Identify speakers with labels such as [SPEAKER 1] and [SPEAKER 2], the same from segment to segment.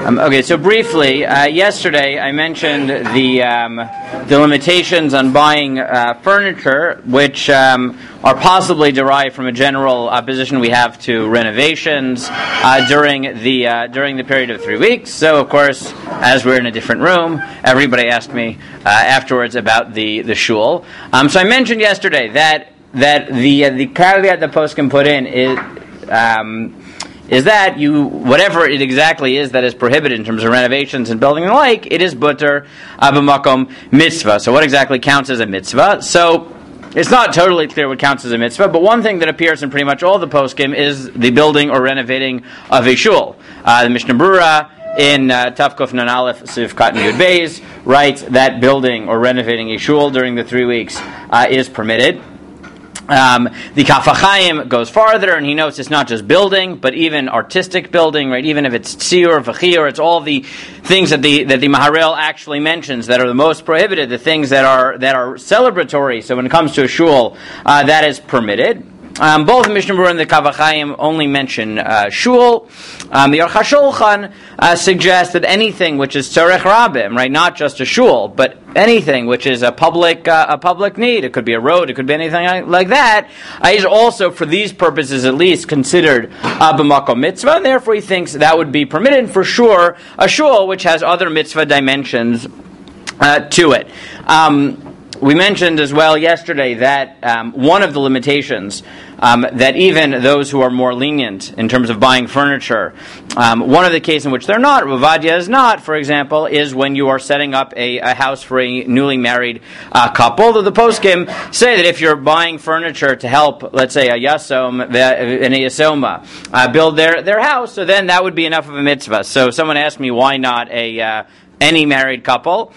[SPEAKER 1] Okay, so briefly, yesterday I mentioned the limitations on buying furniture, which are possibly derived from a general opposition we have to renovations during the period of 3 weeks. So, of course, as we're in a different room, everybody asked me afterwards about the shul. So I mentioned yesterday that the caveat the poskim put in is that whatever it exactly is that is prohibited in terms of renovations and building and the like, it is butter b'makom mitzvah. So what exactly counts as a mitzvah? So it's not totally clear what counts as a mitzvah, but one thing that appears in pretty much all the poskim is the building or renovating of a shul. The Mishnah Berurah in Tavkuf Nun Aleph Siv Katan Yud Beis writes that building or renovating a shul during the 3 weeks is permitted. The Kaf HaChaim goes farther, and he notes it's not just building, but even artistic building, right? Even if it's tziur, v'chiyur, it's all the things that the Maharil actually mentions that are the most prohibited, the things that are celebratory. So when it comes to a shul, that is permitted. Both the Mishnah Berurah and the Kaf HaChaim only mention shul. The Aruch HaShulchan suggests that anything which is tzorech rabim, right, not just a shul, but anything which is a public need, it could be a road, it could be anything like that, is also, for these purposes at least, considered b'makom mitzvah, and therefore he thinks that would be permitted. For sure, a shul which has other mitzvah dimensions to it. We mentioned as well yesterday that one of the limitations that even those who are more lenient in terms of buying furniture, one of the cases in which they're not, Rav Ovadia is not, for example, is when you are setting up a house for a newly married couple. Though the poskim say that if you're buying furniture to help, let's say, a yasom and a yasoma build their house, so then that would be enough of a mitzvah. So someone asked me, why not any married couple?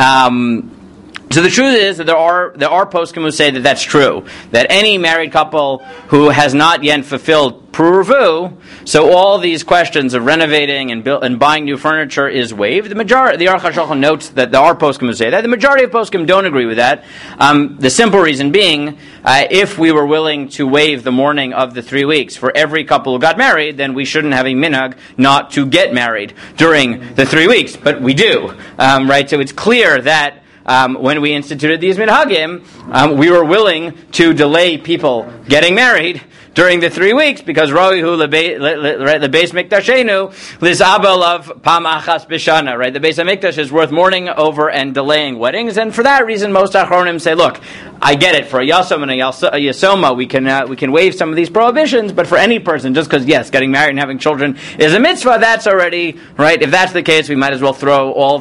[SPEAKER 1] So the truth is that there are poskim who say that that's true, that any married couple who has not yet fulfilled pruvu, so all these questions of renovating and buying new furniture is waived. The Aruch HaShulchan notes that there are poskim who say that. The majority of poskim don't agree with that. The simple reason being, if we were willing to waive the mourning of the 3 weeks for every couple who got married, then we shouldn't have a minhag not to get married during the 3 weeks. But we do, right? So it's clear that when we instituted these minhagim, we were willing to delay people getting married during the 3 weeks because roihu the Beis Mikdashenu lizabel of pam achas b'shana, right? The Beis Hamikdash is worth mourning over and delaying weddings, and for that reason, most achronim say, look, I get it, for a yasom and a yasoma, we can waive some of these prohibitions, but for any person, just because, yes, getting married and having children is a mitzvah, that's already, right? If that's the case, we might as well throw all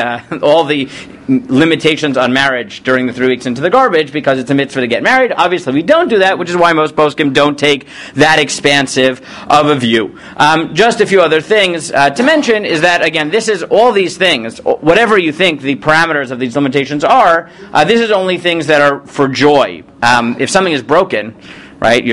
[SPEAKER 1] the limitations on marriage during the 3 weeks into the garbage because it's a mitzvah to get married. Obviously, we don't do that, which is why most poskim don't take that expansive of a view. Just a few other things to mention is that, again, this is all these things, whatever you think the parameters of these limitations are, this is only things that are for joy. If something is broken, right,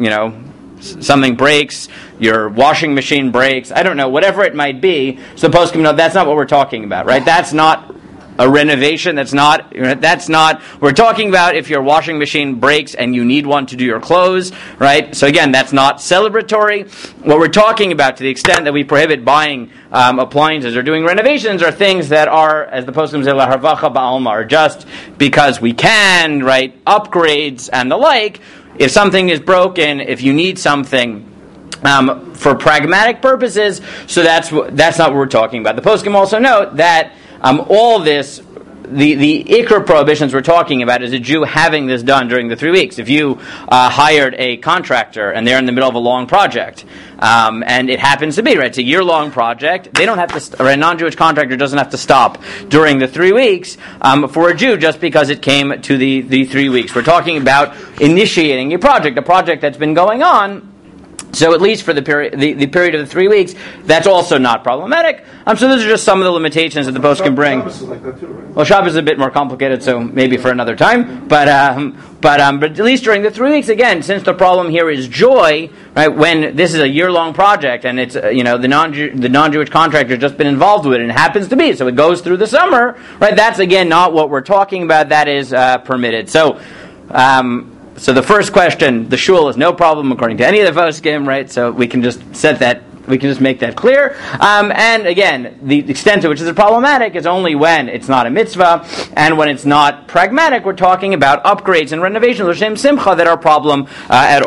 [SPEAKER 1] something breaks, your washing machine breaks, I don't know, whatever it might be, so the poskim know that's not what we're talking about, right? That's not a renovation, that's not, we're talking about if your washing machine breaks and you need one to do your clothes, right? So again, that's not celebratory. What we're talking about, to the extent that we prohibit buying appliances or doing renovations, are things that are, as the poskim say, laharvacha ba'alma, are just because we can, right? Upgrades and the like. If something is broken, if you need something for pragmatic purposes, so that's not what we're talking about. The poskim also note that all this, the ikr prohibitions we're talking about is a Jew having this done during the 3 weeks. If you hired a contractor and they're in the middle of a long project, and it happens to be, right, it's a year-long project, they don't have to, or a non-Jewish contractor doesn't have to stop during the 3 weeks for a Jew just because it came to the 3 weeks. We're talking about initiating a project that's been going on. So at least for the period of the 3 weeks, that's also not problematic. So those are just some of the limitations that the post can bring.
[SPEAKER 2] Shabbos is like that too, right?
[SPEAKER 1] Well, Shabbos is a bit more complicated, so maybe for another time. But at least during the 3 weeks, again, since the problem here is joy, right? When this is a year-long project and it's the non-Jewish contractor has just been involved with it, and it happens to be, so it goes through the summer, right? That's again not what we're talking about. That is permitted. So the first question, the shul is no problem according to any of the poskim, right? So we can just set that We can just make that clear. And again, the extent to which it's problematic is only when it's not a mitzvah, and when it's not pragmatic, we're talking about upgrades and renovations, l'shem simcha, that are a problem at